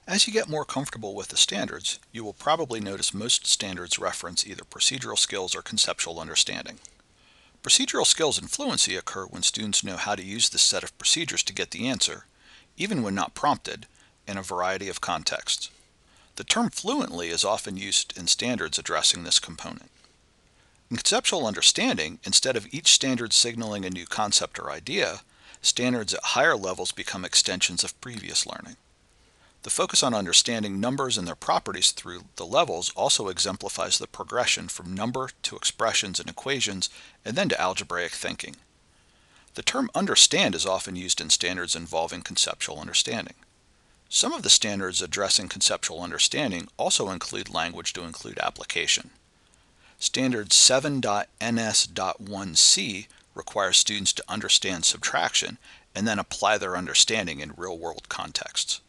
As you get more comfortable with the standards, you will probably notice most standards reference either procedural skills or conceptual understanding. Procedural skills and fluency occur when students know how to use this set of procedures to get the answer, even when not prompted, in a variety of contexts. The term fluently is often used in standards addressing this component. In conceptual understanding, instead of each standard signaling a new concept or idea, standards at higher levels become extensions of previous learning. The focus on understanding numbers and their properties through the levels also exemplifies the progression from number to expressions and equations and then to algebraic thinking. The term understand is often used in standards involving conceptual understanding. Some of the standards addressing conceptual understanding also include language to include application. Standard 7.NS.1c requires students to understand subtraction and then apply their understanding in real-world contexts.